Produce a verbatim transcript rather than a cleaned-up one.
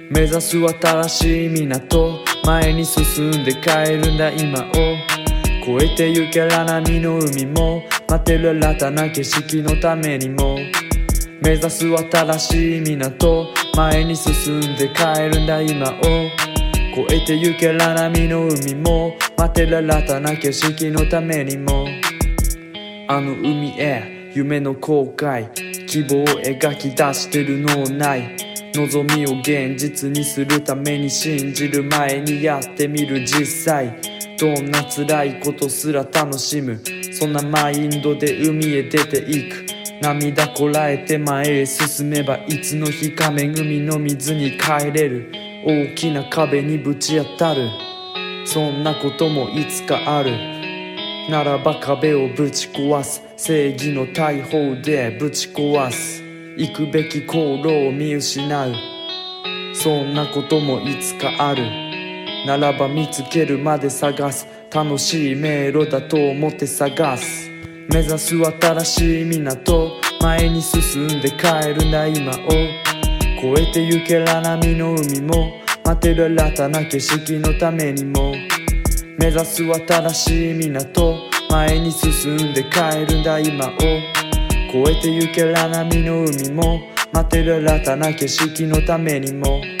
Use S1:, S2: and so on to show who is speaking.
S1: 目指す新しい港、前に進んで帰るんだ今を越えてゆけら波の海も、待てる新たな景色のためにも。目指す新しい港、前に進んで帰るんだ今を越えてゆけら波の海も、待てる新たな景色のためにも。あの海へ夢の航海、希望を描き出してる脳内、望みを現実にするために信じる前にやってみる実際、どんな辛いことすら楽しむ、そんなマインドで海へ出ていく。涙こらえて前へ進めば、いつの日か恵みの水に帰れる。大きな壁にぶち当たる、そんなこともいつかある。ならば壁をぶち壊す、正義の大砲でぶち壊す。行くべき航路を見失う、そんなこともいつかある。ならば見つけるまで探す、楽しい迷路だと思って探す。目指す新しい港、前に進んで帰るんだ今を越えてゆけら波の海も、待てる新たな景色のためにも。目指す新しい港、前に進んで帰るんだ今を越えてゆけら波の海も、待てる新たな景色のためにも。